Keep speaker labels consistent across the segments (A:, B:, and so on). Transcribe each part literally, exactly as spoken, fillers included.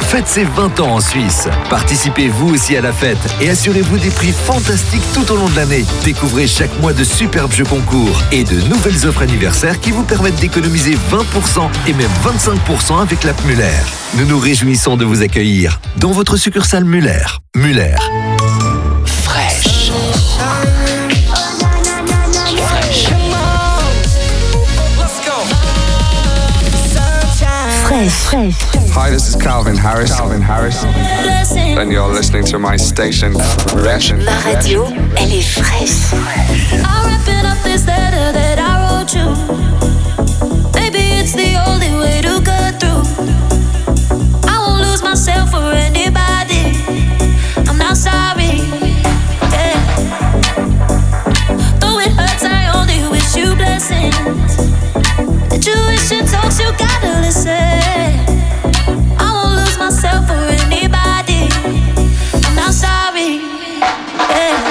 A: fête ses vingt ans en Suisse. Participez vous aussi à la fête et assurez-vous des prix fantastiques tout au long de l'année. Découvrez chaque mois de superbes jeux concours et de nouvelles offres anniversaires qui vous permettent d'économiser vingt pour cent et même vingt-cinq pour cent avec l'app Muller. Nous nous réjouissons de vous accueillir dans votre succursale Muller. Muller. Fraîche.
B: Fresh. Fresh.
C: Hi, this is Calvin Harris. Calvin Harris. And you're listening to my station, Fresh.
B: Ma radio, elle est fraîche.
D: I'm wrapping up this letter that I wrote you. Maybe it's the only way to get through. I won't lose myself for anybody. I'm not sorry. Yeah. Though it hurts, I only wish you blessings. The Jewish and talks, you gotta listen. I won't lose myself for anybody. I'm not sorry. Yeah.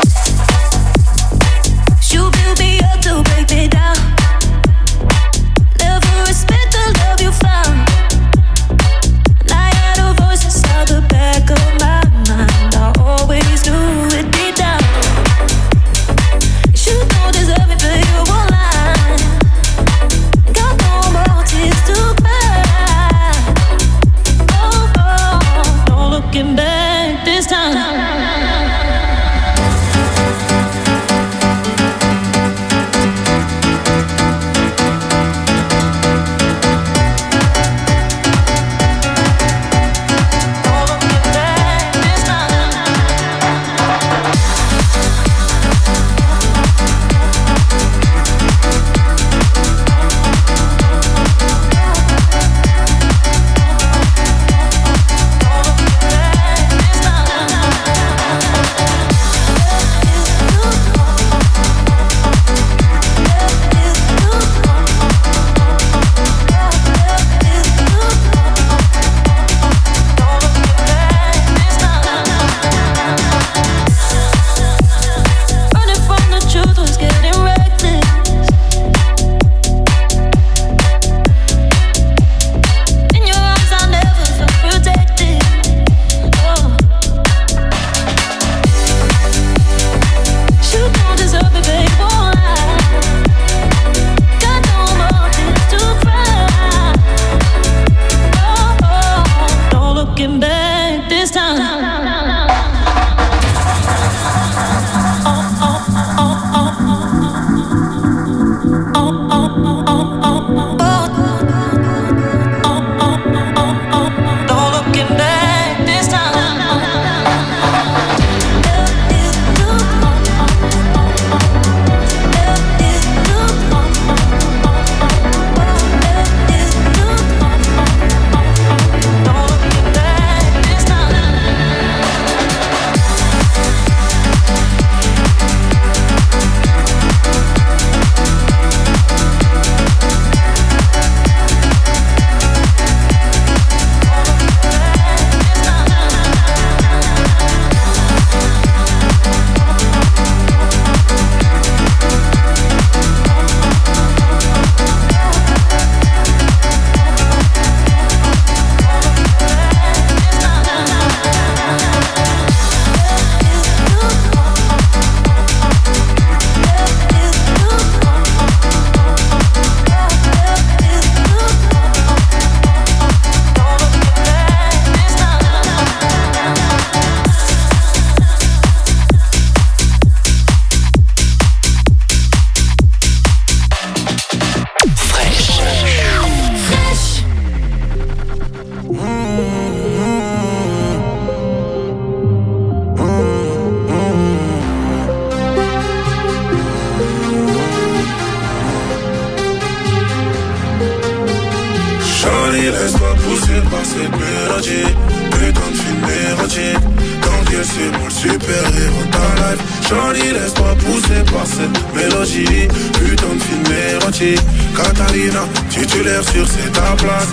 D: You build me up to break me down. Never respect the love you found. And I had a voice inside the back of my mind. I always knew it deep down. You don't deserve me, but you won't lie. Got no more tears to cry. Oh, oh, no looking back this time.
E: Shawty, laisse-toi pousser par cette mélodie. Putain de film érotique. Catalina, titulaire sur c'est ta place.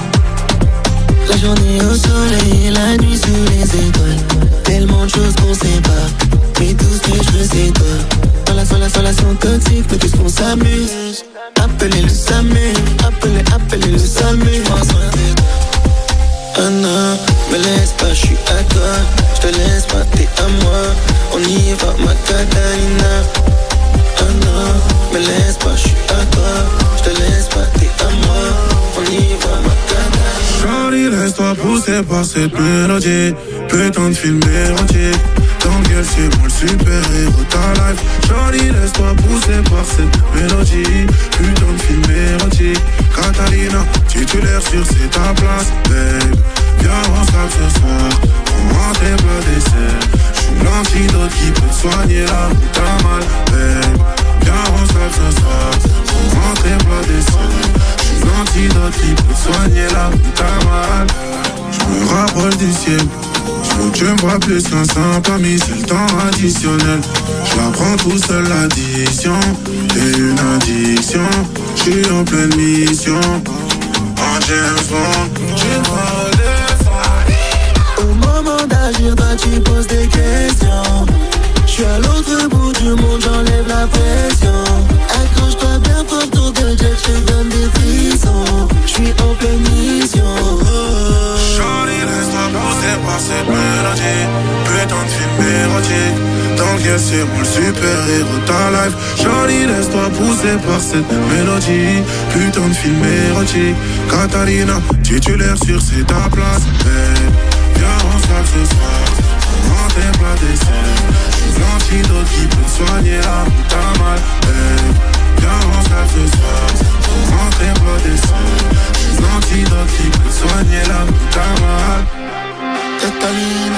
F: La journée au soleil et la nuit sous les étoiles. Tellement de choses qu'on sait pas, mais tout ce que je veux c'est toi. Dans la sola, relation toxique, mais tout ce qu'on s'amuse. Appelez le SAMU, appelez, appelez le SAMU. J'prends soin de toi. Oh non, me laisse On y va, ma Catalina. Ah non, me laisse pas, j'suis à toi. J'te laisse pas, t'es à moi. On y va, ma Catalina.
E: Charlie, laisse-toi pousser par cette mélodie. Putain de film érotique. Dans quel c'est moi le super-héros ta life. Charlie, laisse-toi pousser par cette mélodie. Putain de film érotique. Catalina, titulaire sur c'est ta place, babe. Viens on s'appe ce soir. Prends-moi tes plats dessert. J'suis l'antidote qui peut te soigner là où t'as mal, babe. Viens on s'appe ce soir. Prends-moi tes plats dessert. J'suis l'antidote qui peut te soigner là où t'as mal. J'me rapproche du ciel. J'veux que tu me vois plus qu'un simple ami, c'est le temps additionnel. J'apprends tout seul l'addition, t'es une addiction. J'suis en pleine mission, en James Bond, j'ai pas redescendre.
F: Au moment d'agir, toi tu poses des questions. J'suis à l'autre bout du monde, j'enlève la pression. Accroche-toi bien fort, tour de jet, j'te donne des frissons. J'suis en pleine mission.
E: Charlie, laisse-toi pousser par cette mélodie. Putain de film érotique. Dans lequel c'est moi le super-héros de ta life. Charlie, laisse-toi pousser par cette mélodie. Putain de film érotique. Catalina, titulaire sur c'est ta place, babe. Viens on s'appe ce soir. Prends tes plats dessert. J'suis l'antidote qui peut te soigner là où t'as mal, babe. Viens on s'appe ce soir. Prends tes plats dessert. J'suis l'antidote qui peut te soigner là où t'as mal.
F: Catalina.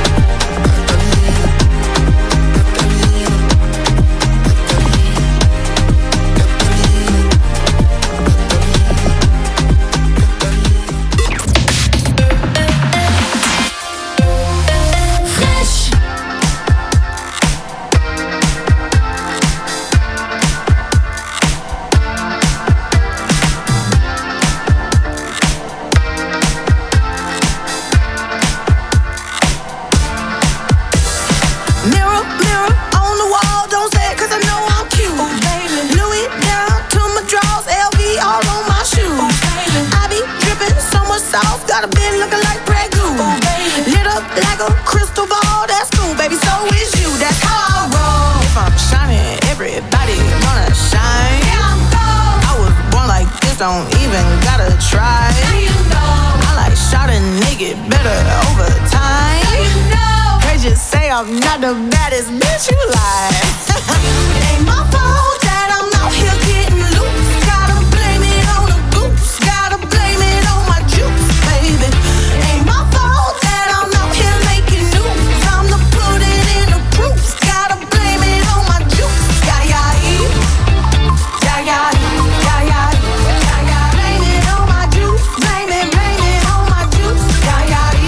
G: Got a bit looking like Grey Goo. Lit up like a crystal ball. That's cool, baby, so is you. That's how I roll. If I'm shining, everybody gonna shine. Yeah, I'm gold. I was born like this, don't even gotta try. Now you know. I like shot a nigga better over time. Now you know. They just say I'm not the baddest bitch you like. It ain't my fault that I'm out here getting loose. Gotta blame it on the goose. Gotta blame it on my juice. Baby, ain't my fault that I'm out here making news. Time to put it in the proof. Gotta blame it on my juice. Yeah, yeah, yeah, yeah, yeah, yeah, yeah. Blame it on my juice. Blame it, blame it on my juice. Yeah, yeah,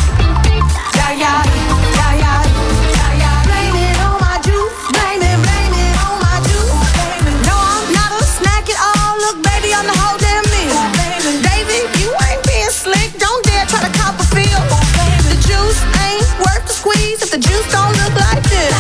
G: yeah, yeah, yeah, yeah, yeah. Blame it on my juice. Blame it, blame it on my juice. Baby, no, I'm not a snack at all. Look, baby, I'm the whole damn meal. Baby, you ain't being slick. Don't dare try to cop a feel. The juice ain't worth the squeeze if the juice don't look like this.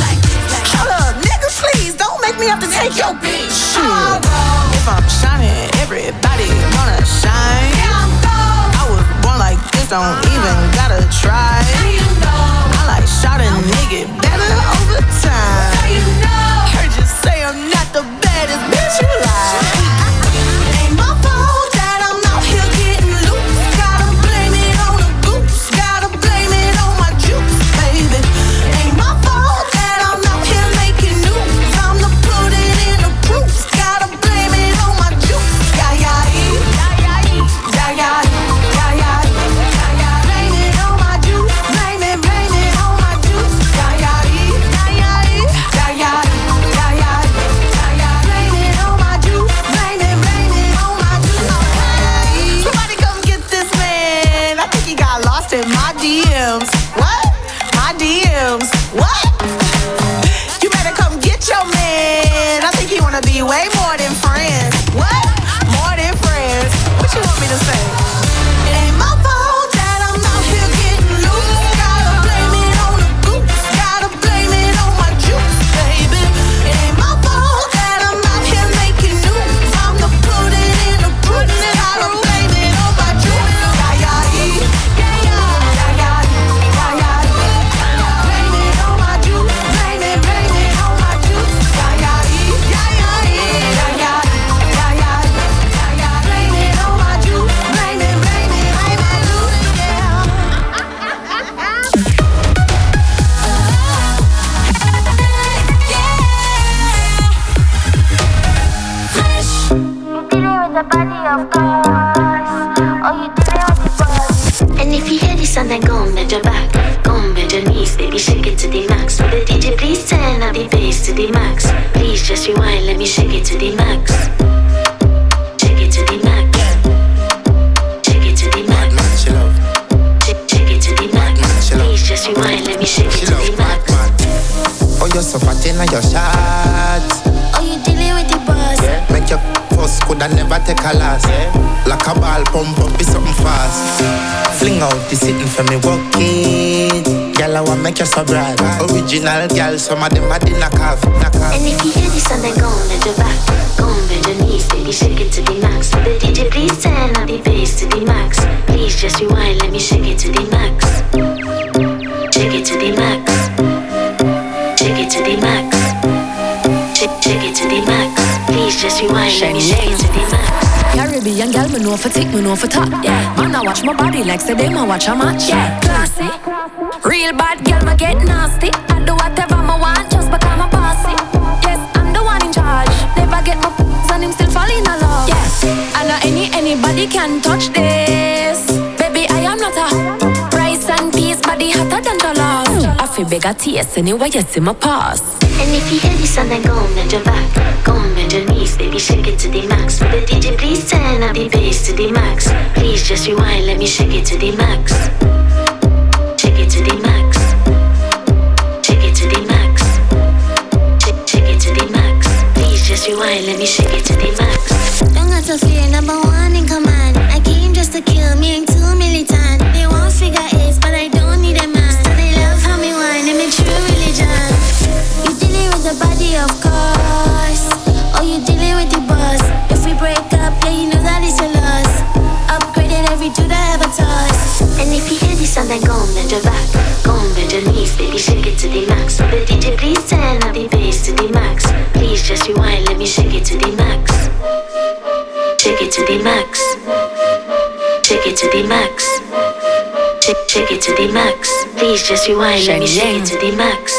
G: Hold up, nigga, please don't make me have to take your bitch. Shit. If I'm shining, everybody gonna shine. Yeah, I'm gold. I was born like this, don't even gotta try. Now you know. I like shot a nigga better over time. Now you know. Heard you say I'm not the baddest bitch you like. It ain't my fault that I'm out here getting loose. Gotta blame it on the goose. Gotta blame it on my juice, baby. Ain't my fault that I'm out here making news. Time to put it in the proof. Gotta blame it on my juice. Yeah, yeah, yeah, yeah, yeah, yeah, yeah, yeah, yeah. Blame it on my juice. Blame it, blame it on my juice. Yeah, yeah, yeah, yeah, yeah, yeah, yeah, yeah, yeah. Blame it on my juice. Blame it, blame it on my juice. Hey, somebody come get this man. I think he got lost in my D Ms. What? My D Ms. What? You better come get your man. I think he wanna be way more than friends. What? More than friends. What you want me to say? It ain't my fault that I'm out here getting loose. Gotta blame it on the goose. Gotta blame it on my juice, baby. It ain't my fault that I'm out here making news. Time to put it in the proof. Gotta blame it on my juice. Yeah, yeah, yeah, yeah, yeah, yeah, yeah, yeah. Blame it on my juice.
H: the body of course. Oh, you did it on the bus.
B: And if you hear this song, then go and bend your back. Go and bend your knees, baby, shake it to the max. Will the D J please turn up the bass to the max? Please just rewind, let me shake it to the max. Shake it to the max. Shake it to the max. Shake, shake it to the max. Please just rewind, let me shake it to the max.
I: Oh, you're so fat in your shots.
H: Oh, you dealing with the boss.
I: Yeah. Make your first could I never take a loss. Yeah. Like a ball pump up, be something fast. Fling out the sitting for me, walk it. Girl, I want make you so bright. Original girl, some of them are the knock off, knock off.
B: And if you hear this song, then go and bend your back. Go and bend your knees, baby, shake it to the max. Will the D J please turn up the bass to the max? Please just rewind, let me shake it to the max. Shake it to the max. Shake it to the max. Shake, shake it to the max. Please just rewind, let me shake it to the max.
J: Caribbean girl, me know for tick, me know for top. Yeah, man, I watch my body like say them I watch a match. Yeah, classy. Real bad girl, me get nasty. I do whatever I want just because I'm bossy. Yes, I'm the one in charge. Never get my f***s and him still fall in love. Yeah, I know any anybody can touch this. Baby, I am not a rice and peas, body hotter than jollof. I feel bigger taste anyway, you see my pass.
B: And if you hear this song, then go and bend your back. Go and bend your knees, baby, shake it to the max. Will the D J please turn up the bass to the max? Please just rewind, let me shake it to the max. Shake it to the max. Shake it to the max. Shake, shake it to the max. Please just rewind, let me shake it to the max.
H: Don't got to fear, number one in command. I came just to kill me, ain't too militant. They want figure eights, but I don't need a man. So they love how me whine, and me true religion. You dealing with the body, of course. Oh, you dealing with the boss. If we break up, yeah, you know that it's a loss. Upgraded every dude I ever toss.
B: And if you hear this song, then go and bend your back. Go and bend your knees, baby, shake it to the max. Will the D J please turn up the bass to the max? Please just rewind, let me shake it to the max. Shake it to the max. Shake it to the max. Shake, shake it to the max. Please just rewind, let me shake it to the max.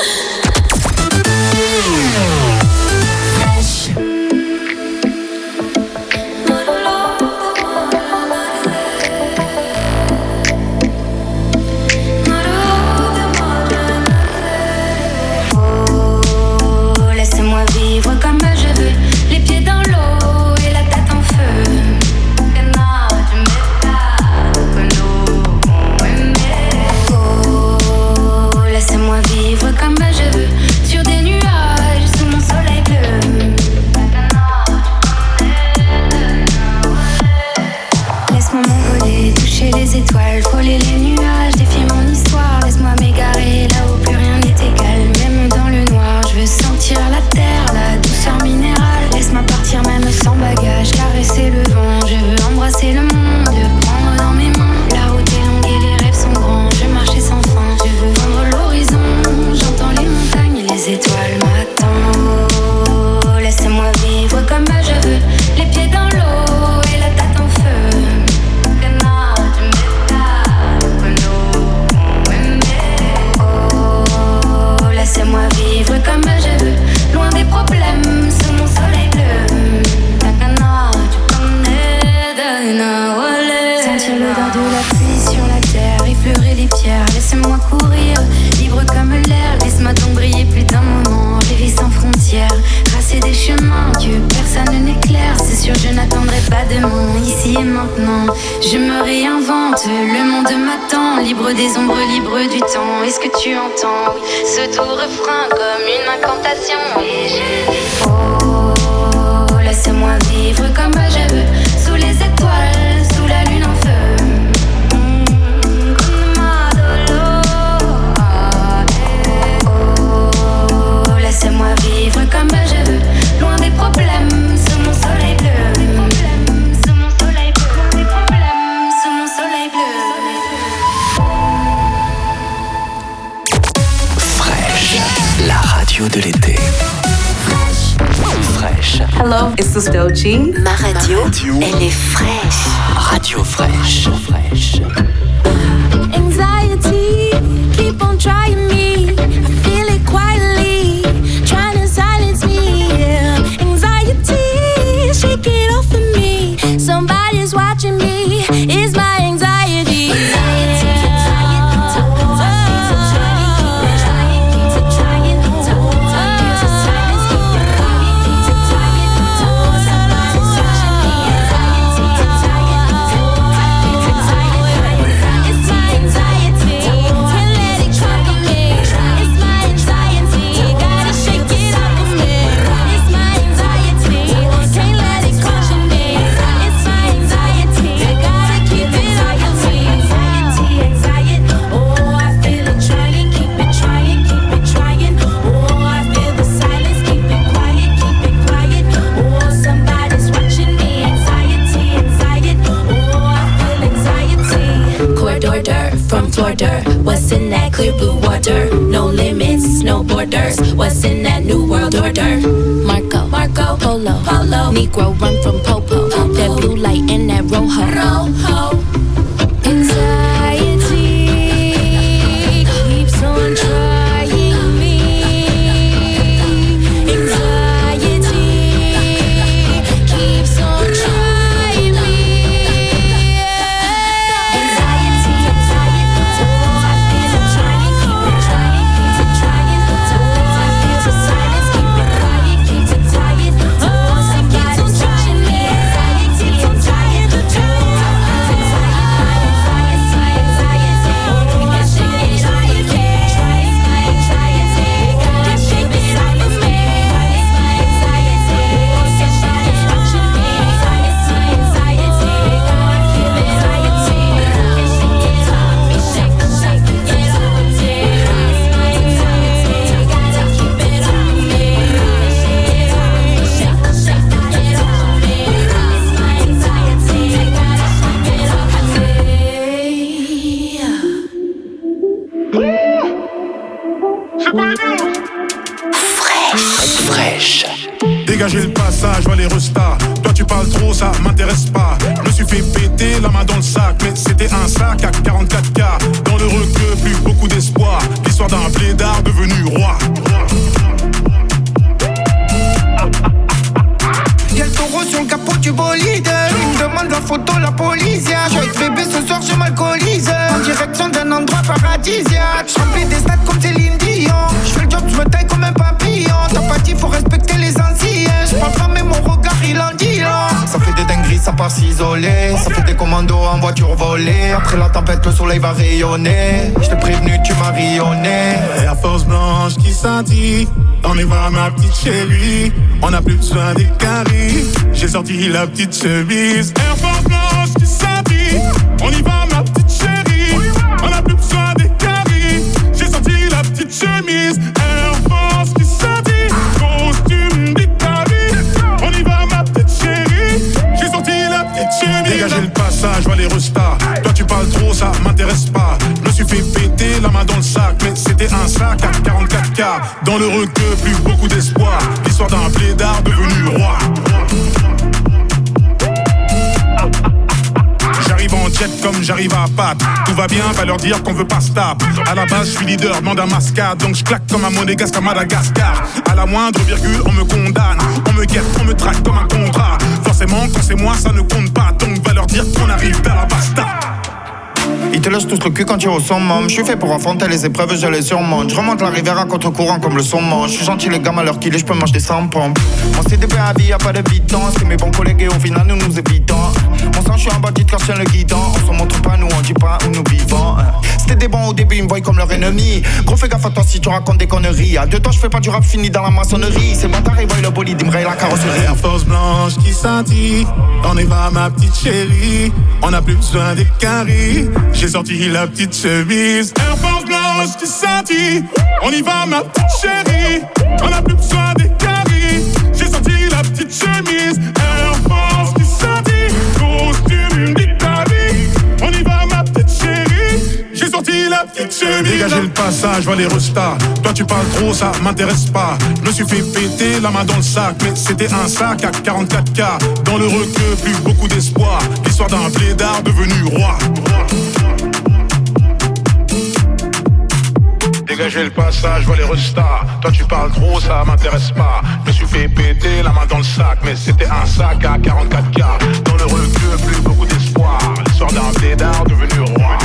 K: Des ombres libres du temps, est-ce que tu entends ce doux refrain comme une incantation? Et je dis oh, laisse-moi vivre comme je veux, sous les étoiles, sous la lune en feu. Oh, laisse-moi vivre comme je veux, loin des problèmes, sous mon soleil bleu. Sous mon soleil bleu, des problèmes, sous mon soleil bleu.
A: La radio de l'été. Fraîche.
L: Hello, it's Dochi.
B: Ma radio, elle est fraîche.
A: Radio fraîche. Fraîche.
H: Anxiety, keep on trying me. I feel it quietly, trying to silence me. Yeah. Anxiety, shake it off of me.
J: order. No limits, no borders. What's in that new world order? Marco, Marco, Polo, Polo. Negro run from Popo. Popo. That blue light in that Rojo. Rojo. Anxiety keeps on trying me. Anxiety keeps on trying me. Anxiety, anxiety, so I feel I'm trying, keep it trying, keep it trying. So I feel the silence, keep it quiet, keep it tired. Oh, somebody's touching me. Anxiety, anxiety, so I feel
M: Fresh. Dégagez le passage, vois les restas. Toi tu parles trop, ça m'intéresse pas. Je me suis fait péter la main dans le sac, mais c'était un sac à quarante-quatre K. Dans le requeu, plus beaucoup d'espoir. L'histoire d'un blédard devenu roi.
N: Y'a le taureau sur le capot du bolide. Il me demande la photo, la police. Yeah. Je suis avec bébé ce soir, je m'alcoolise. En direction d'un endroit paradisiaque. Je remplis des stades comme Céline Dion. Je fais le job, je me taille comme un papillon. T'as pas dit, faut respecter les anciens. Je parle pas, mais mon regard il en dit long. Ça fait des dingueries, ça part s'isoler. Ça fait des commandos en voiture volée. Après la tempête, le soleil va rayonner. Je t'ai prévenu, tu m'as rayonné.
M: Air Force blanche qui scintille. On y va ma petite chérie. On n'a plus besoin des caries. J'ai sorti la petite chemise. Air Force blanche qui scintille. On y va ma petite chérie. On n'a plus besoin des caries. J'ai sorti la petite chemise. Air Force qui scintille. Costume d'Italie. On y va ma petite chérie. J'ai sorti la petite chemise. Dégagez le passage, vois les restas. Toi tu parles trop, ça m'intéresse pas. Je me suis fait péter la main dans le sac, mais c'était un sac à quarante-quatre K. Dans le requeu, plus beaucoup d'espoir. L'histoire d'un blédard devenu roi. J'arrive en jet comme j'arrive à Pat. Tout va bien, va leur dire qu'on veut pas stop. À la base, je suis leader, demande un mascade. Donc je claque comme un monégasque à Madagascar. À la moindre virgule, on me condamne. On me guette, on me traque comme un contrat. Forcément, quand c'est moi, ça ne compte pas. Donc va leur dire qu'on arrive à la basta.
N: Ils te lâchent tous le cul quand tu es au summum. Je suis fait pour affronter les épreuves, je les surmonte. Je remonte la rivière à contre-courant comme le saumon. Je suis gentil les gammes à l'heure qu'il est, je peux manger des sans pompes. On s'est débé à vie, y'a pas de bidon. C'est mes bons collègues et au final nous nous évitons. Mon sang, je suis un bandit quand je tiens le guidon. On se montre pas, nous on dit pas où nous vivons. C'était des bons au début, ils me voient comme leur ennemi. Gros fais gaffe à toi si tu racontes des conneries. À deux temps je fais pas du rap fini dans la maçonnerie. C'est bâtard, ils voient le bolide, ils me rayent la carrosserie.
M: Air Force blanche qui scintille. On y va ma petite chérie. On n'a plus besoin des caries. J'ai sorti la petite chemise. Air Force blanche qui scintille. On y va ma petite chérie. On n'a plus besoin des caries. J'ai sorti la petite chemise. Air Force qui scintille. Costume d'Italie. On y va ma petite chérie. J'ai sorti la petite chemise. Dégagez le passage, vois les restas. Toi tu parles trop, ça m'intéresse pas. Je me suis fait péter la main dans le sac, mais c'était un sac à quarante-quatre K. Dans le requeu, plus beaucoup d'espoir. L'histoire d'un blédard devenu roi. Dégagez le passage, vois les restas. Toi tu parles trop, ça m'intéresse pas. Je me suis fait péter la main dans le sac, mais c'était un sac à quarante-quatre K. Dans le requeu, plus beaucoup d'espoir. L'histoire d'un blédard devenu roi.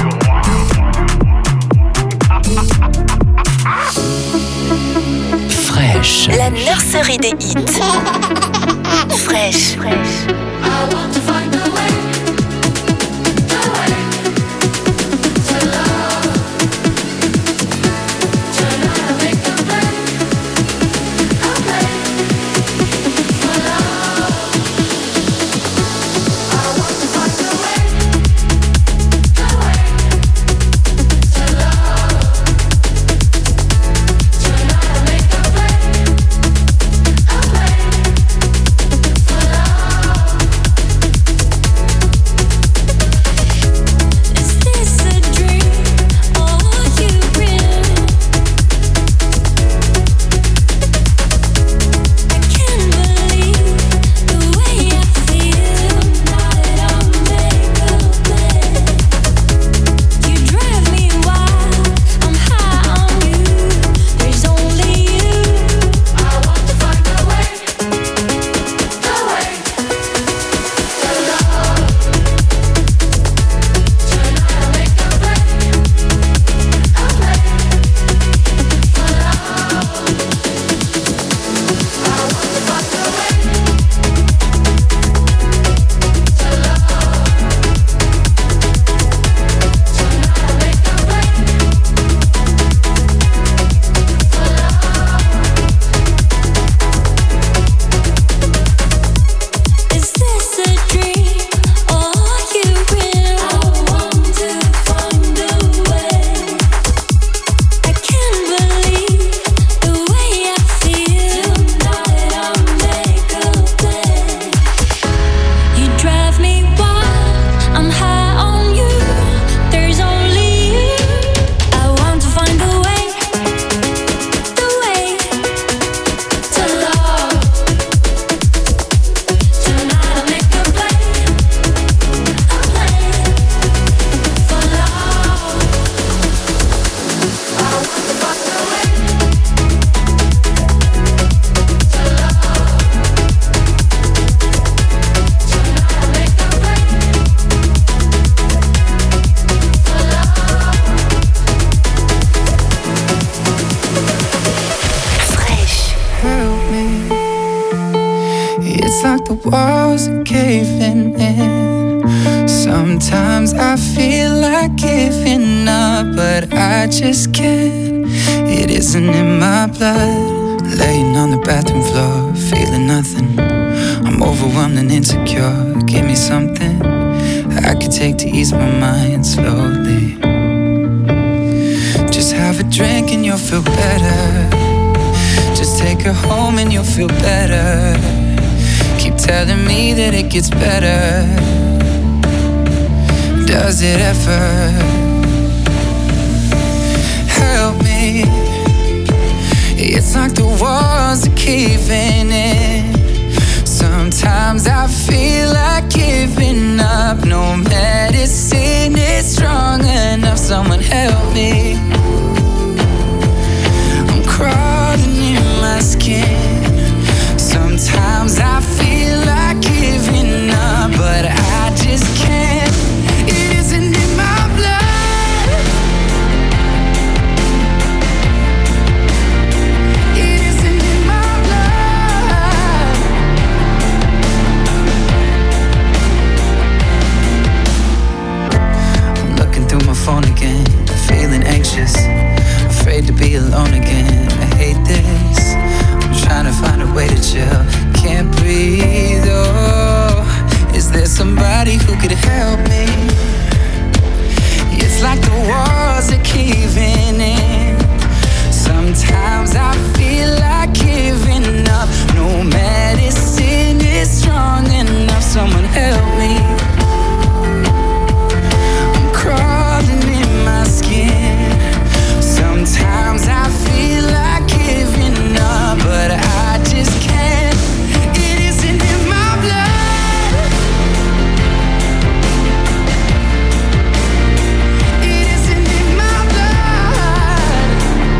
O: Fresh. La nurserie des hits. Fresh. Fresh. I want to find a way.
P: It's like the walls are caving in. Sometimes I feel like giving up, but I just can't. It isn't in my blood. Laying on the bathroom floor, feeling nothing. I'm overwhelmed and insecure. Give me something I could take to ease my mind slowly. Just have a drink and you'll feel better. Just take her home and you'll feel better. Keep telling me that it gets better. Does it ever? Help me. It's like the walls are caving in. Sometimes I feel like giving up. No medicine is strong enough. Someone help me. I'm crawling in my skin. Sometimes I feel like giving up, but I just can't. It isn't in my blood. It isn't in my blood. I'm looking through my phone again, feeling anxious, afraid to be alone again. I hate this. I'm trying to find a way to chill. Can't breathe, oh. Is there somebody who could help me? It's like the walls are caving in. Sometimes I feel like giving up. No medicine is strong enough. Someone help me. I'm crawling in my skin. Sometimes I feel like giving up, but I just can't. It isn't in my blood. It isn't in my blood.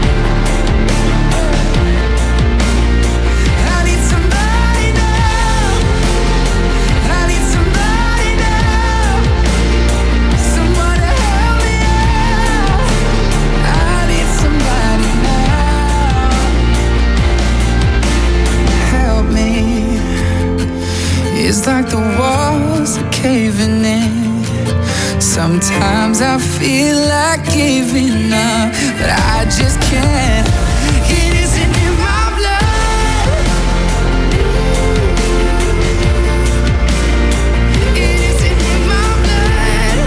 P: I need somebody now. I need somebody now. Someone to help me out. I need somebody now. Help me. It's like the walls are caving in. Sometimes I feel like giving up, but I just can't. It isn't in my blood. It isn't in my blood.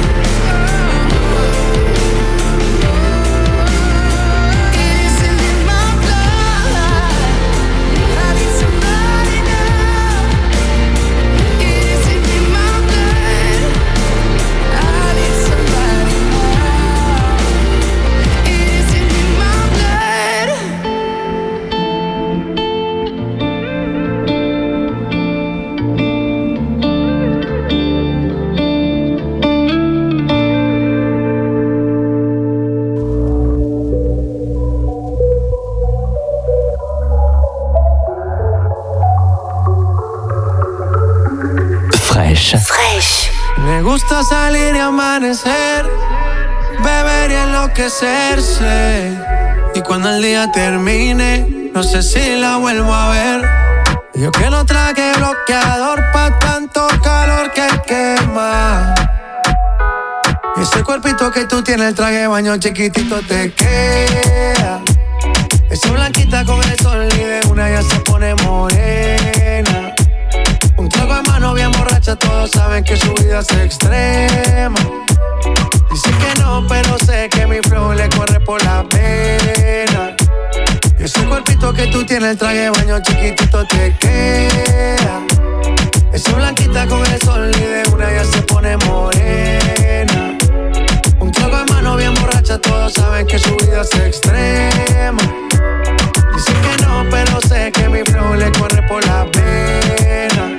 P: It isn't in my blood. I need somebody now. It isn't in my blood. I need somebody now. It isn't in my blood.
A: Fresh.
Q: Fresh.
R: Me gusta salir y amanecer, beber y enloquecerse. Y cuando el día termine, no sé si la vuelvo a ver. Yo que no traje bloqueador pa' tanto calor que quema. Y ese cuerpito que tú tienes, el traje de baño chiquitito te queda. Esa blanquita con el sol y de una ya se pone morena. Un trago de mano bien borracha, todos saben que su vida es extrema. Dice que no, pero sé que mi flow le corre por la pena. Y ese cuerpito que tú tienes, el traje de baño chiquitito te queda. Esa blanquita con el sol y de una ya se pone morena. Un trago de mano bien borracha, todos saben que su vida es extrema. Dice que no, pero sé que mi flow le corre por la pena.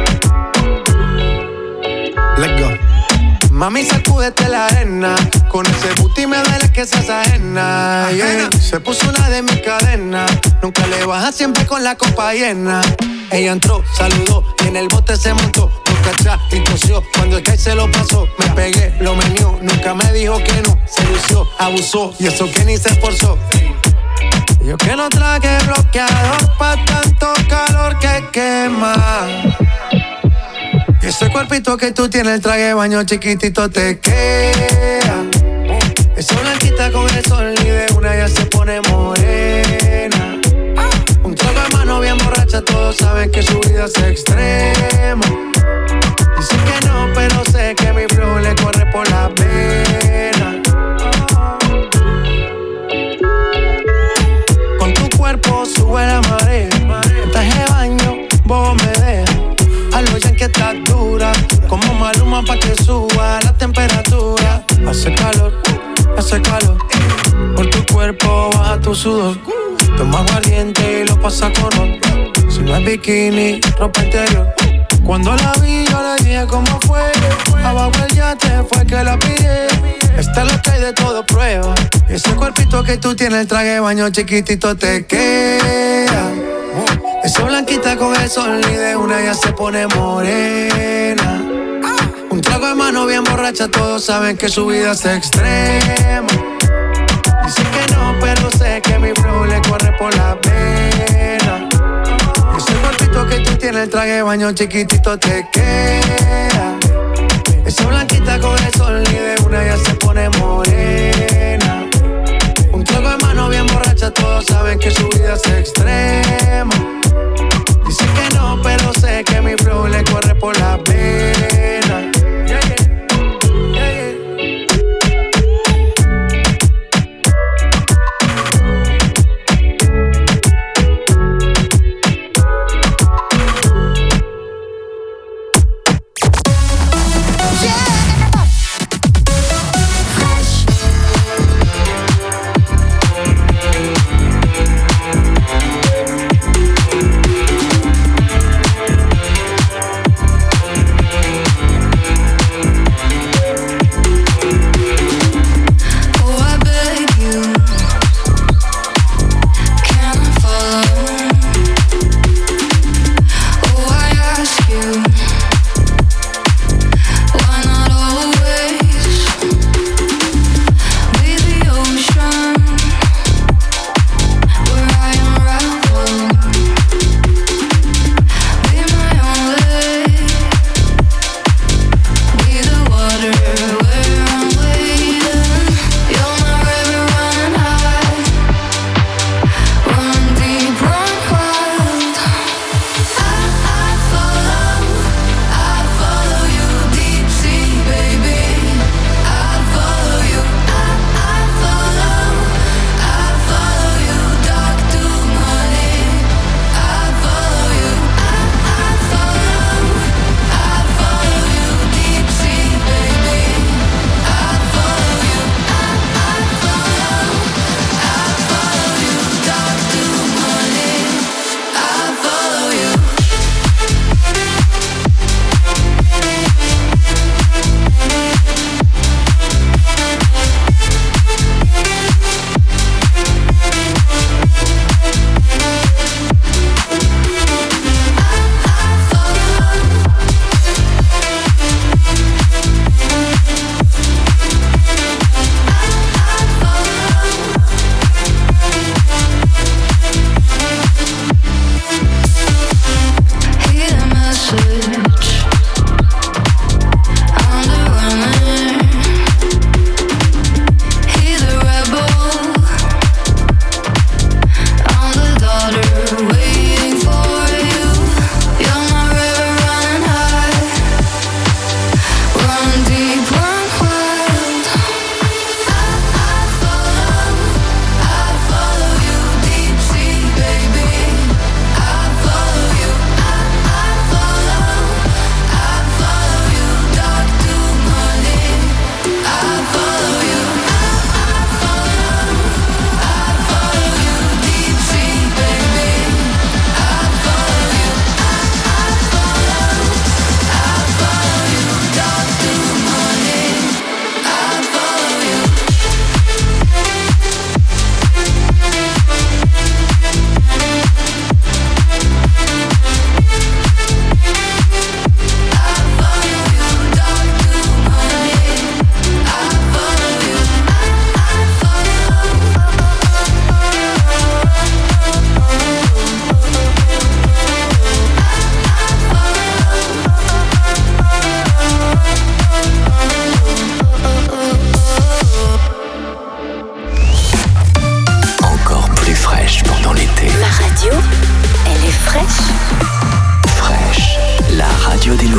R: Let's go. Mami, sacúdete la arena. Con ese booty me duele que seas ajena, yeah. Se puso una de mis cadenas. Nunca le baja, siempre con la copa llena. Ella entró, saludó y en el bote se montó. Nunca atrás y tosió. Cuando el que se lo pasó, me pegué, lo menió. Nunca me dijo que no. Se lució, abusó y eso que ni se esforzó. Yo que no traje bloqueador pa' tanto calor que quema. Y ese cuerpito que tú tienes, el traje de baño chiquitito te queda. Esa blanquita con el sol y de una ya se pone morena. Un trago de mano bien borracha, todos saben que su vida es extrema. Dicen que no, pero sé que mi flow le corre por la pena. Con tu cuerpo sube la marea. En traje de baño, vos me dejas. A lo ya que estás dura, como Maluma pa' que suba la temperatura. Hace calor, hace calor. Por tu cuerpo baja tu sudor. Toma aguardiente y lo pasa con ron. Si no es bikini, ropa interior. Cuando la vi yo le dije cómo fue. Abajo el yate fue que la pillé. Esta es lo que hay de todo prueba. Y ese cuerpito que tú tienes, el traje de baño chiquitito te queda. Esa blanquita con el sol y de una ya se pone morena. Un trago de mano bien borracha, todos saben que su vida es extrema. Dicen que no, pero sé que mi flow le corre por la pena. Ese cuerpito que tú tienes, el traje de baño chiquitito te queda. Esa blanquita con el sol y de una ya se pone morena. Un trago de mano bien borracha, todos saben que su vida es extrema. Dicen que no, pero sé que mi flow le corre por la pena. Yeah, yeah. Yeah, yeah.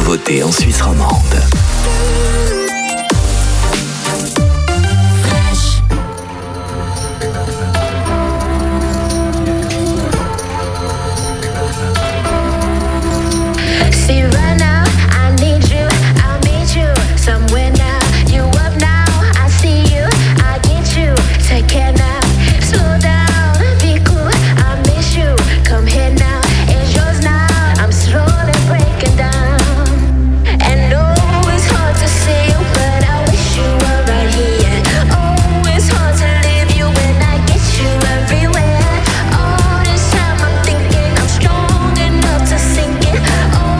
A: nouveautés en Suisse romande.
B: See right now, I need you, I'll meet you somewhere now. You up now, I see you, I get you. Take care now, slow down, be cool, I miss you. Come here now, it's yours now. I'm slowly breaking down. And oh, it's hard to see you, but I wish you were right here. Oh, it's hard to leave you when I get you everywhere. All this time I'm thinking I'm strong enough to sink it. Oh,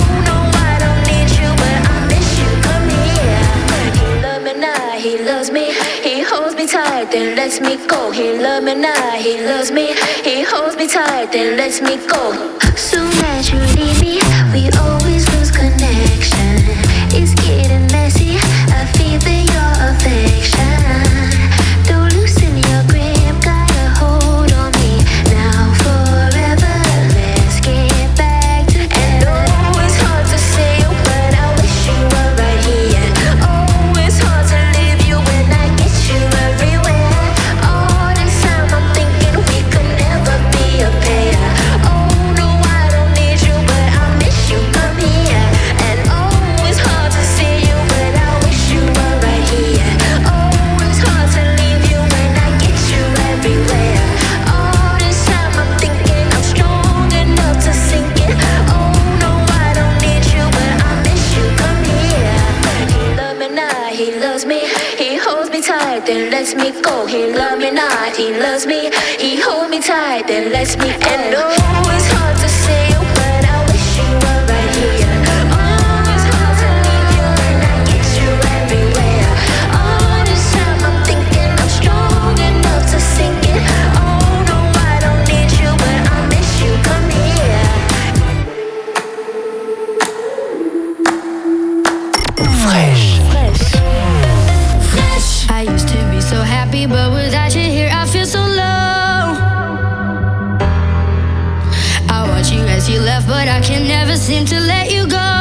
B: he loves me, he holds me tight, then lets me go. He loves me now, he loves me, he holds me tight, then lets me go. Soon as you leave me, we always lose connection. It's getting messy, I feel your affection. Don't loosen your grip, got a hold on me. Now forever, let's get back together. And oh, it's hard to say you, but I wish you were right here. Oh, it's hard to leave you when I get you everywhere. All this time I'm thinking we could never be a pair. Oh no, I don't need you, but I miss you, come here. And oh, it's hard to see you, but I wish you were right here. Oh, it's hard to leave you when I get you everywhere. All this time I'm thinking I'm strong enough to sink it. Oh no, I don't need you, but I miss you, come here. He loves me now, he loves me, he holds me tight, then lets me go. He loves me not, he loves me, he holds me tight, then lets me go. And oh, it's hard to say you, but I wish you were right here. Oh, it's hard to leave you when I get you everywhere. All this time I'm thinking I'm strong enough to sink it. Oh no, I don't need you, but I miss you, come here.
A: Fresh.
D: I used to be so happy, but without you here, I feel so low. I watch you as you left, but I can never seem to let you go.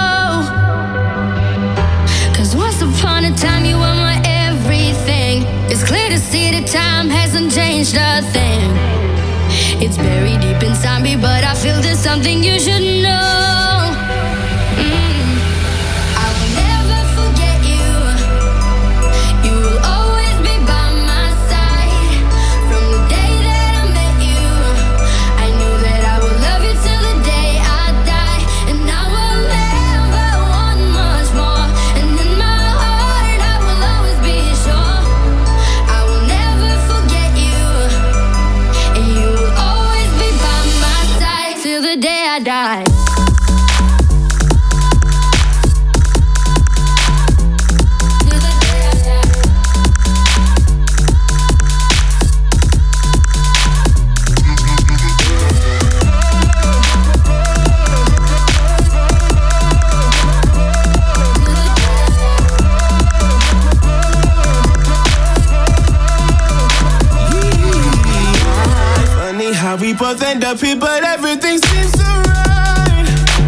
D: Cause once upon a time, you were my everything. It's clear to see that time hasn't changed a thing. It's buried deep inside me, but I feel there's something you should know. Mm. I will never forget you. You will always be by my side. From the day that I met you, I knew that I would love you till the day I die. And I will never want much more. And in my heart I will always be sure. I will never forget you. And you will always be by my side till the day I die.
R: Funny how we both end up here, but everything seems so right.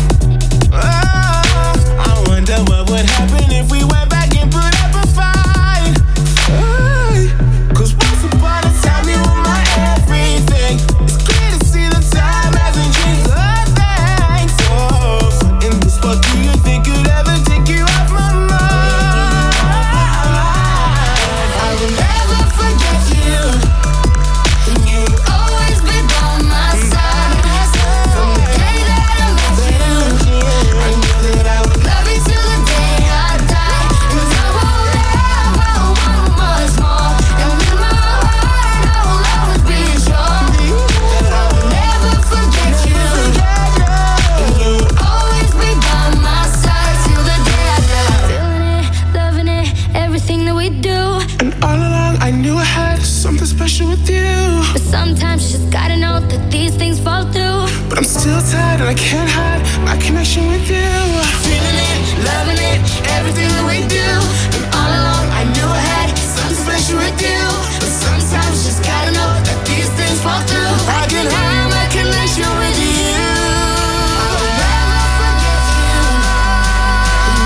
R: Oh, I wonder what would happen if we went back and put up a fight. Ay, Cause once upon a time you were my everything. It's clear to see the time hasn't changed a thing. So, in this spot, do you think you'd ever take you off my mind? I will never forget you. You'll always be by my side. From the day that I met you, I knew that I would love you till the day I die. Cause I will never want much more. And in my heart I will always be sure that I will never forget you. And you'll always be by my side till the day I die.
D: Feeling it, loving it, everything that we do.
R: And all along I knew I had something special with you.
D: But sometimes you just gotta know that these things fall through.
R: But I'm still tired and I can't hide my connection with you. Feeling it, loving it, everything that we do. And all along I knew I had something special with you. But sometimes you just gotta know that these things fall through. I can hide my connection with you. I will never forget you.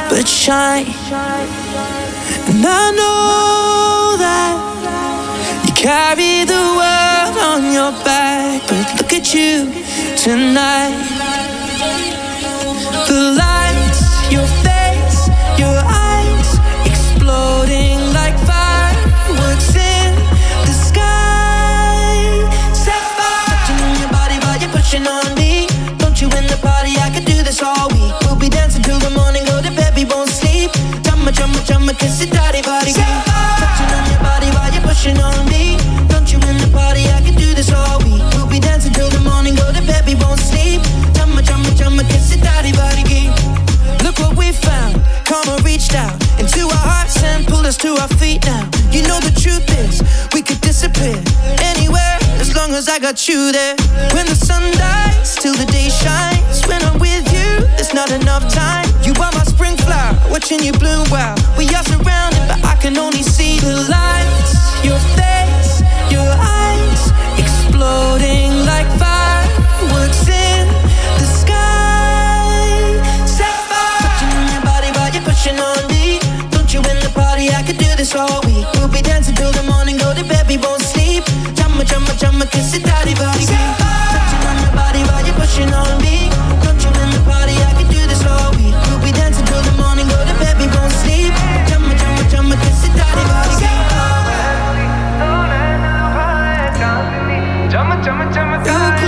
R: but shine. And I know that you carry the world on your back, but look at you tonight. The lights, your face, your eyes, exploding like fireworks in the sky. Set fire, touching on your body while you're pushing on me. Don't you in the party, I could do this all week. We'll be dancing till the morning, go to bed, we won't sleep. Chumma, chumma, chumma, kiss it, daddy, body. Touching on your body while you're pushing on me. Don't you in the party, I could do this all week. We'll be dancing till the morning, go to bed, we won't sleep. Chumma, chumma, chumma, kiss it, daddy, body. Look what we found, karma reached out into our hearts and pulled us to our feet now. You know the truth is, we could disappear anywhere as long as I got you there. When the sun dies, till the day shines. When I'm with you, there's not enough time. You are my spring flower, watching you bloom wild. We are surrounded, but I can only see the lights. Your face, your eyes, exploding like fireworks in the sky. Set fire, touching on your body while you're pushing on me. Don't you in the party, I could do this all week. We'll be dancing till the morning, go to bed, we won't sleep. Chumma, chumma, chumma, kiss it, daddy, body. Touching on your body while you're pushing on me. Don't you in the party, I could do this all week. We'll be dancing till the morning, go to bed, we won't sleep. Chumma, chumma, chumma, kiss it, daddy, body. Chumma, chumma, chumma, daddy.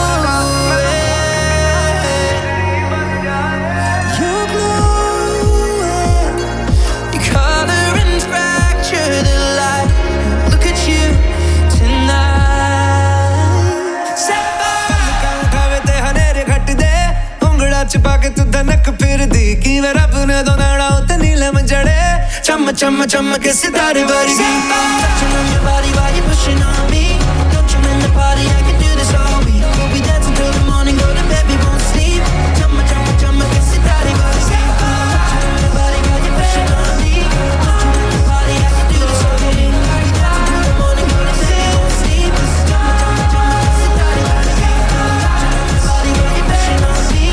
Q: छुपा के तू धनक फिर दी कि वे रब ने दो नाड़ा उते नीलम जड़े चम चम चम के सितारे वर्गी touching on your body while you're pushing on me. Don't you in the party, I can do this all week. We'll be dancing till the morning, go to bed, we won't sleep. Chum chum chum के सितारे वर्गी touching on your body while you're pushing on me. Don't you in the party, I can do this all week. We'll be dancing till the morning, go to bed, we won't sleep. Chum chum chum के सितारे वर्गी touching on your body while you're pushing on me.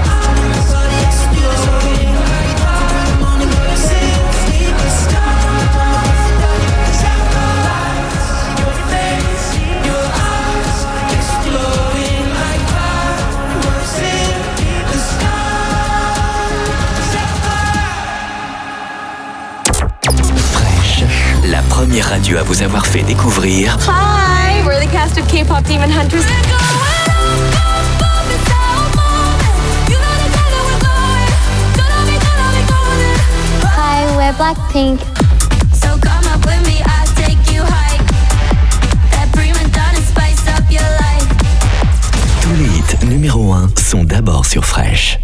A: La première radio à vous avoir fait découvrir.
S: Hi, we're the cast of K-pop Demon Hunters.
H: Hi, we're Blackpink.
K: So come up with me, I'll take you high. That prima donna spice up your life.
A: Tous les hits numéro un sont d'abord sur Fresh.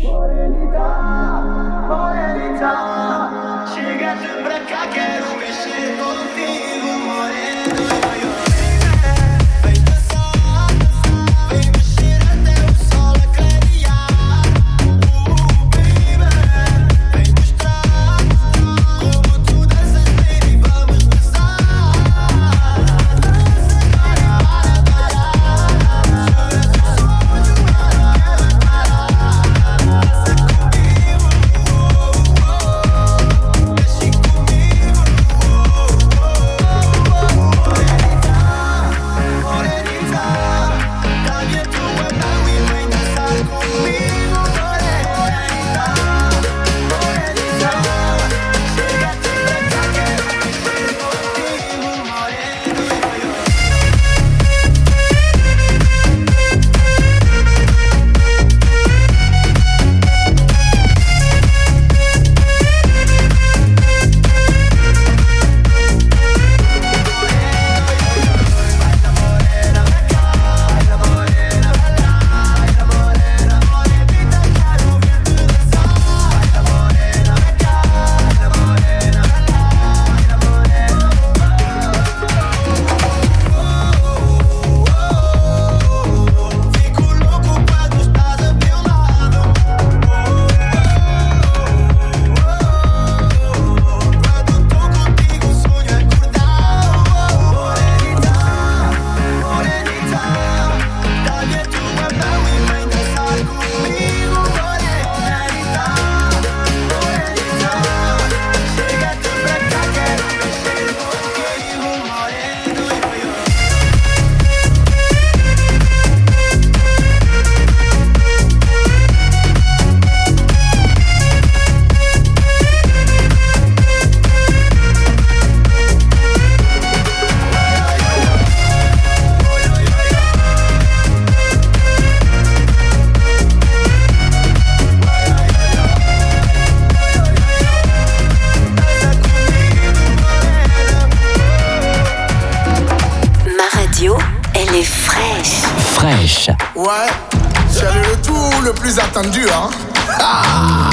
T: Ouais, c'est le retour le plus attendu, hein. Ah.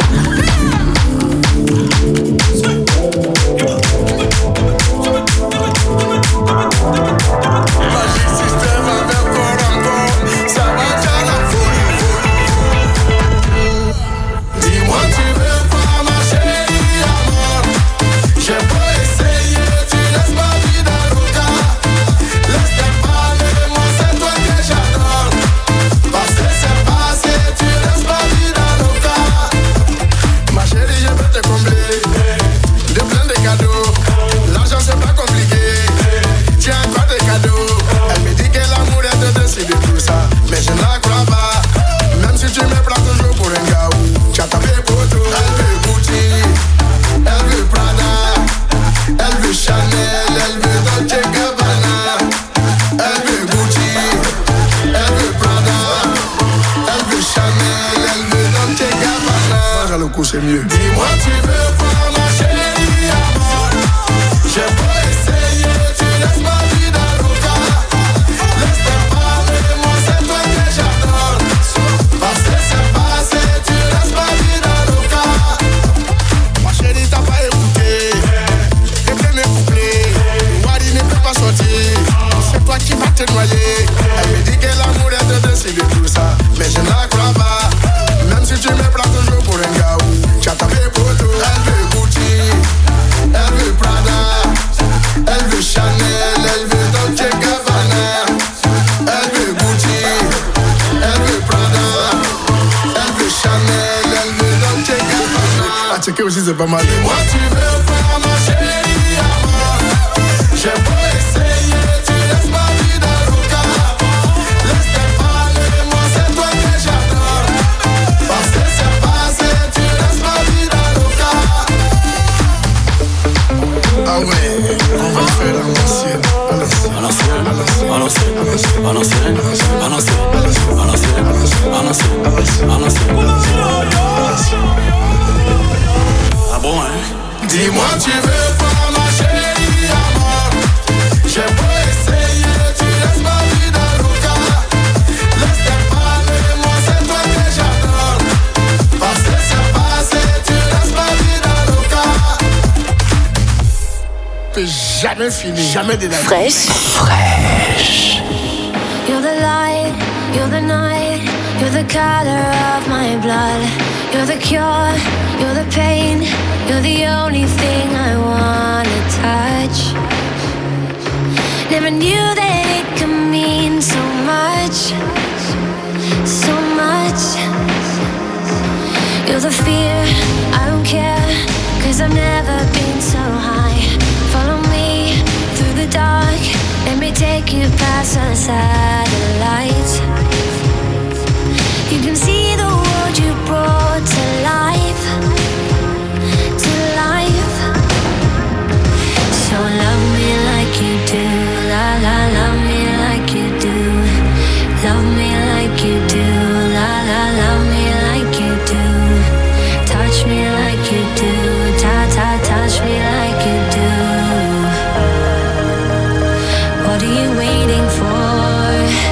T: Magic System avec Corango, ça va faire la folie. Dis-moi tu veux pas ma chérie amor. J'ai pas essayé, tu laisses ma vie dans le cas. Laisse-moi parler, moi c'est toi que j'adore. Parce que c'est passé, tu laisses ma vie dans le cas. Ma chérie, je peux te combler de plein de cadeaux. L'argent c'est pas compliqué. Tiens quoi des cadeaux. Elle me dit que l'amour est de décider tout ça, mais je ne la crois pas. Même si tu me prends toujours pour un gars, tu as tapé pour tout. Elle veut Gucci, elle veut Prada, elle veut Chanel, elle veut Dolce Gabbana. Elle veut Gucci, elle veut Prada, elle veut Chanel, elle veut Dolce Gabbana. Mange à le coup c'est mieux. Dis-moi tu veux voir ma chérie amor. J'ai pas essayé, tu laisses ma vie dans le cas. Laisse-moi parler, moi c'est toi que j'adore. Parce que c'est passé, tu laisses ma vie dans le cas. Ma chérie t'as pas écouté. Tes premiers couplets, Wadi ne peut pas sortir. C'est toi qui vas te noyer. Elle me dit que l'amour est de décider tout ça, mais je ne la crois pas. Même si tu me prends toujours pour un gars, tu as tapé pour tout. Elle veut Gucci, elle veut Prada, elle veut Chanel, elle veut Dolce Gabbana. Elle veut Gucci, elle veut Prada, elle veut Chanel, elle veut Dolce Gabbana. À checker aussi c'est pas mal. Moi tu veux voir ma chérie amor. J'ai pas essayé, tu laisses ma vie dans le cas. Laisse-moi parler, moi c'est toi que j'adore. Parce que c'est passé, tu laisses ma vie dans le cas. Ah ouais, on va faire à l'ancienne. À l'ancienne, à l'ancienne, à l'ancienne, à l'ancienne, à l'ancienne, à l'ancienne, à l'ancienne, à l'ancienne. Ah bon, hein? Dis-moi tu veux voir ma chérie amor. J'ai pas essayé, tu laisses ma vie dans le cas. Laisse-moi parler, moi c'est toi que j'adore. Parce que c'est passé, tu laisses ma vie dans le cas. T'es jamais fini, jamais de la vie.
O: Fresh.
D: Fresh. You're the light, you're the night, you're the color of my blood. You're the cure, you're the pain, you're the only thing I wanna touch. Never knew that it could mean so much, so much. You're the fear, I don't care, cause I've never been so high. Follow me through the dark, let me take you past the satellites. You can see the world you brought to life, to life. So love me like you do, la la, love me like you do. Love me like you do, la la, love me like you do. Touch me like you do, ta ta, touch me like you do. What are you waiting for?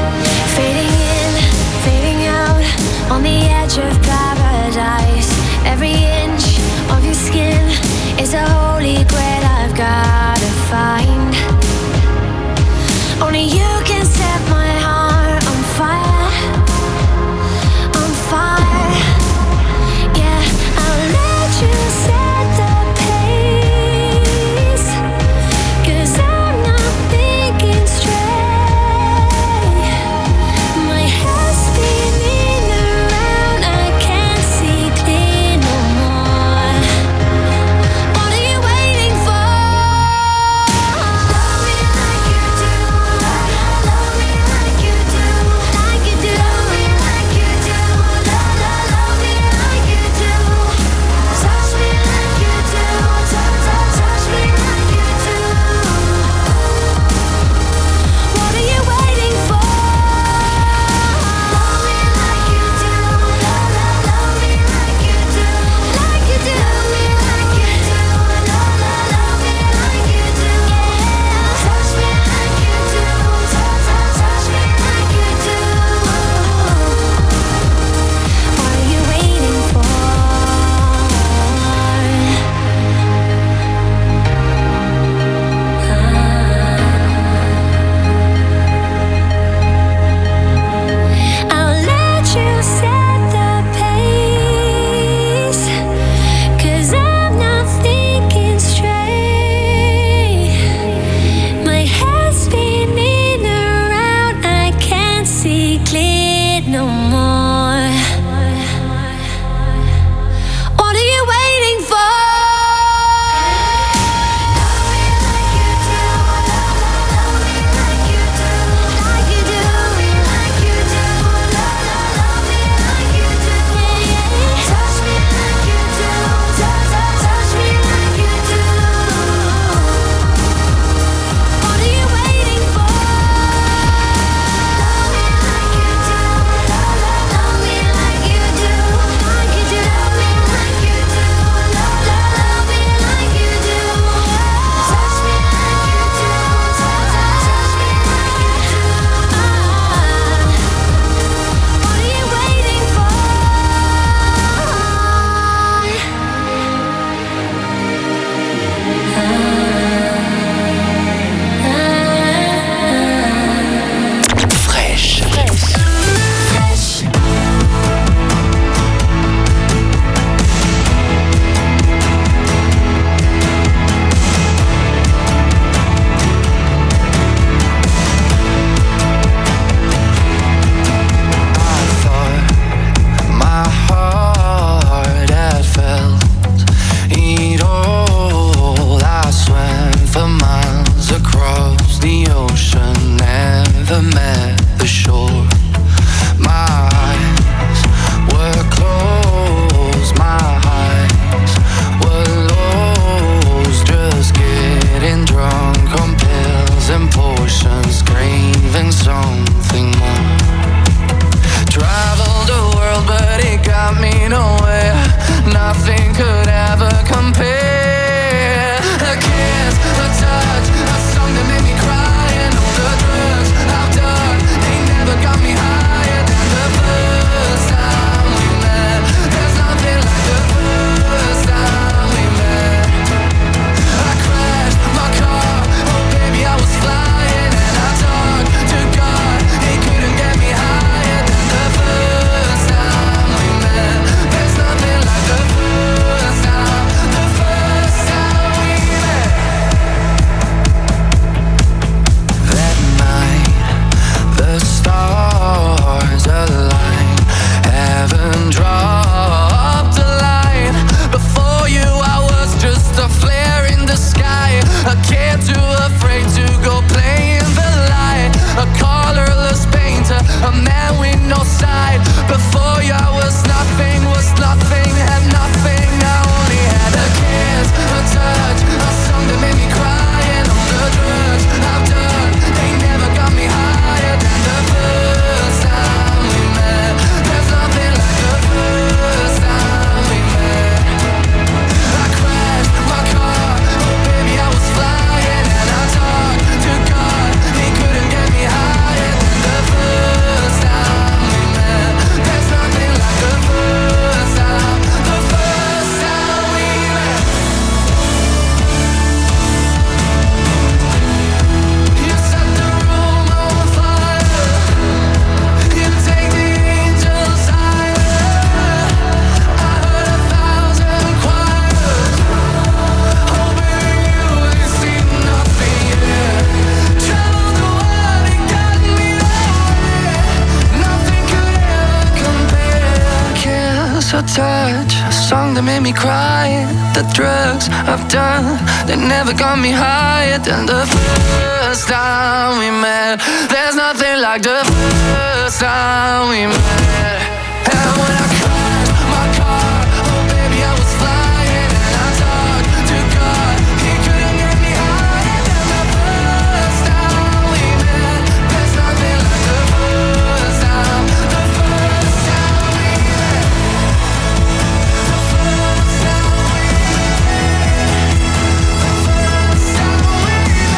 P: me crying. The drugs I've done, they never got me higher than the first time we met. There's nothing like the first time we met. And when I crashed my car, oh baby I was flying. And I talked to God, he couldn't get me higher than the first time we met. There's nothing like the first time, the first time we met. The first time we met. The first time we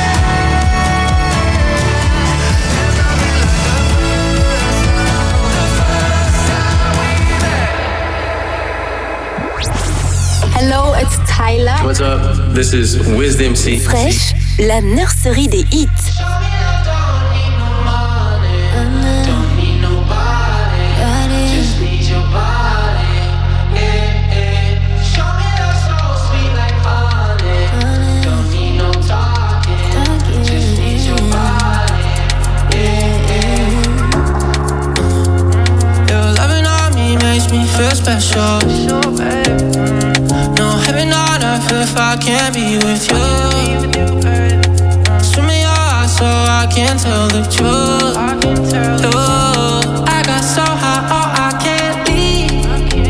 P: met. There's nothing like the first time, the first time we met.
S: Hello, it's Tyler.
U: What's up? This is Wiz M C.
O: Fresh, la nurserie des hits.
R: Your loving on me makes me feel special. No heaven on earth if I can't be with you. Swim in your eyes so I can tell the truth. Ooh, I got so high, oh I can't leave.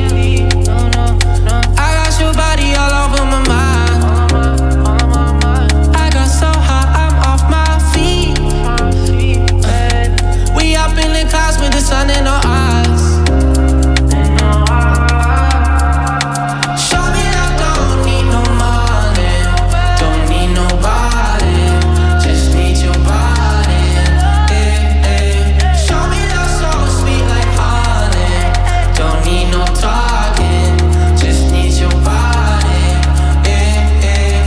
R: I got your body all over my mind. I got so high, I'm off my feet. We up in the clouds with the sun in our eyes. Show me I don't need no money, don't need nobody, just need your body. Eh, eh. Show me that so sweet like honey, don't need no talking, just need your body. Eh, eh.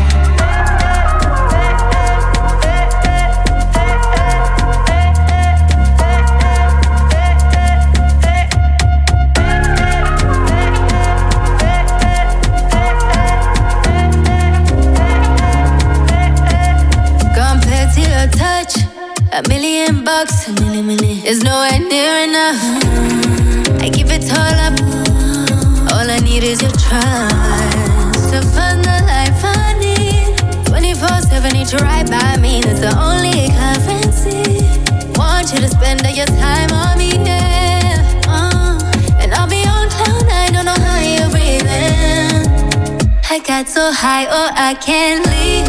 J: Compared to your touch, a million bucks, a million, million is nowhere near enough. I give it all up, all I need is your trust to find the life I need. twenty-four seven, need you right by me, that's the only currency. Want you to spend all your time on me, yeah. Uh, and I'll be on cloud nine, don't know how you're breathing. I got so high, oh I can't leave.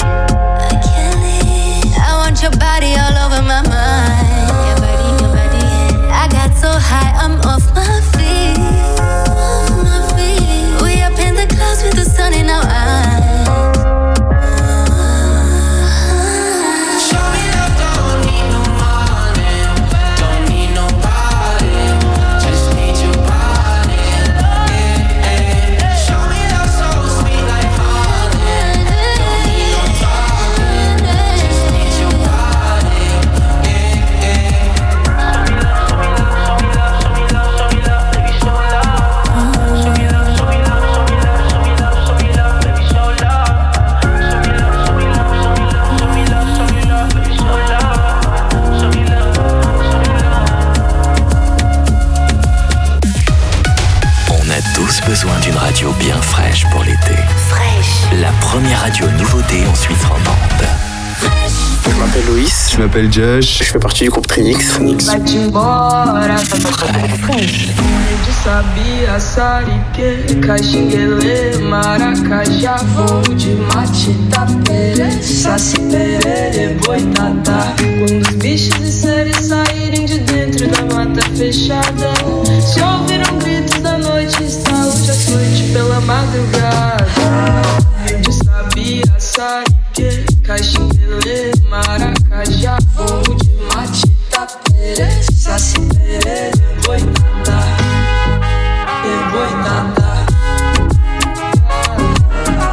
J: I want your body all over my mind. Your body, your body. I got so high, I'm off my feet. Off my feet. We up in the clouds with the sun in our eyes.
R: Show me that don't need no money, don't need nobody, just need your body. Eh, eh. Show me that so sweet like honey, don't need no talking, just need your body. Eh, eh.
A: On a tous besoin d'une radio bien fraîche pour l'été.
O: Fraîche.
A: La première radio nouveauté en Suisse romande.
U: Je m'appelle Loïs. Je m'appelle Josh. Je fais partie du groupe Trinix.
V: Vai-te embora, de sabia, sarique, caxinguele, maracajá, voo de matita, pere, saci, perere, boitatá. Quando os bichos e seres saírem de dentro da mata fechada, se ouviram gritos da noite, saúde açoite pela madrugada.